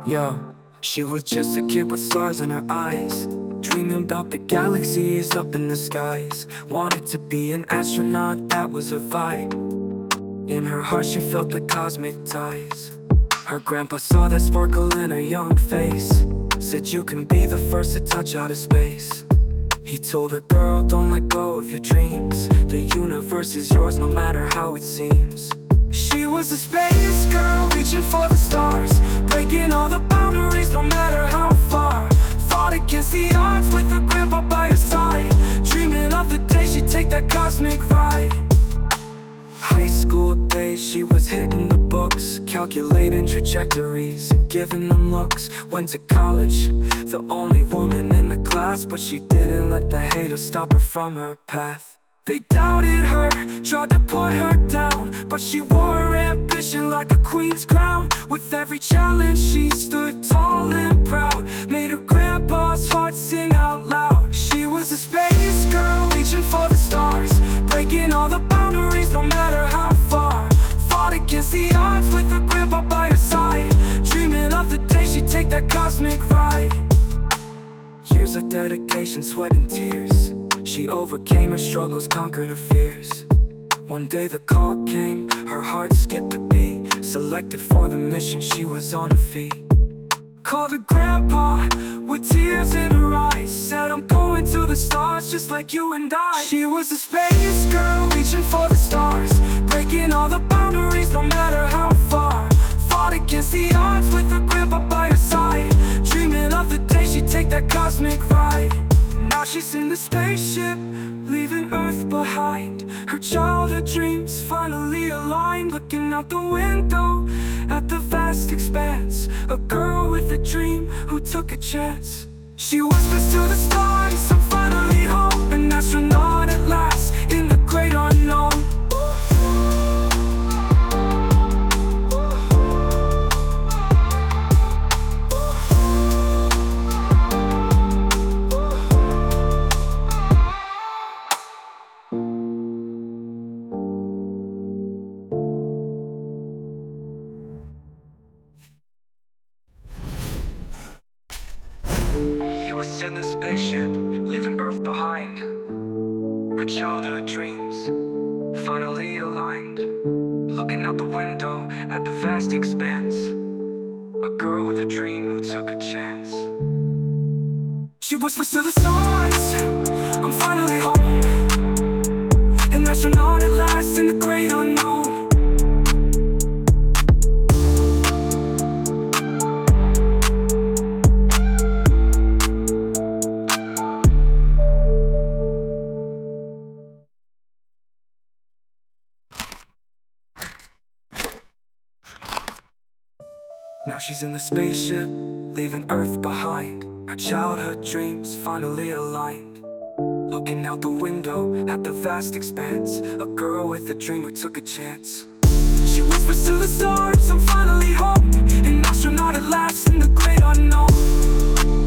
Yo, she was just a kid with stars in her eyes, dreaming about the galaxies up in the skies. Wanted to be an astronaut, that was her vibe. In her heart she felt the cosmic ties. Her grandpa saw that sparkle in her young face, said you can be the first to touch outer space. He told her, girl, don't let go of your dreams. The universe is yours no matter how it seems. She was a space girl reaching for the stars, breaking all the boundaries no matter how far. Fought against the odds with her grandpa by her side, dreaming of the day she'd take that cosmic ride. High school days she was hitting the books, calculating trajectories and giving them looks. Went to college, the only woman in the class, but she didn't let the haters stop her from her path. They doubted her, tried to put her down, but she wore her ambition like a queen's crown. With every challenge she stood tall and proud, made her grandpa's heart sing out loud. She was a space girl reaching for the stars, breaking all the boundaries no matter how far. Fought against the odds with her grandpa by her side, dreaming of the day she'd take that cosmic ride. Years of dedication, sweat and tears, she overcame her struggles, conquered her fears. One day the call came, her heart skipped a beat. Selected for the mission, she was on her feet. Called her grandpa with tears in her eyes, said I'm going to the stars just like you and I. She was a space girl reaching for the stars, breaking all the boundaries no matter how far. Fought against the odds with her grandpa by her side, dreaming of the day she'd take that cosmic ride. Now she's in the spaceship, leaving Earth behind. Her childhood dreams finally aligned, looking out the window at the vast expanse. A girl with a dream who took a chance. She whispers to the stars, I'm finally home, an astronaut at last in the great unknown. He was in the spaceship, leaving Earth behind. Her childhood dreams finally aligned, looking out the window at the vast expanse. A girl with a dream who took a chance. She whispers to the stars, I'm finally home, an astronaut at last in the great unknown. Now she's in the spaceship, leaving Earth behind. Her childhood dreams finally aligned, looking out the window at the vast expanse. A girl with a dream who took a chance. She whispers to the stars, I'm finally home, an astronaut at last in the great unknown.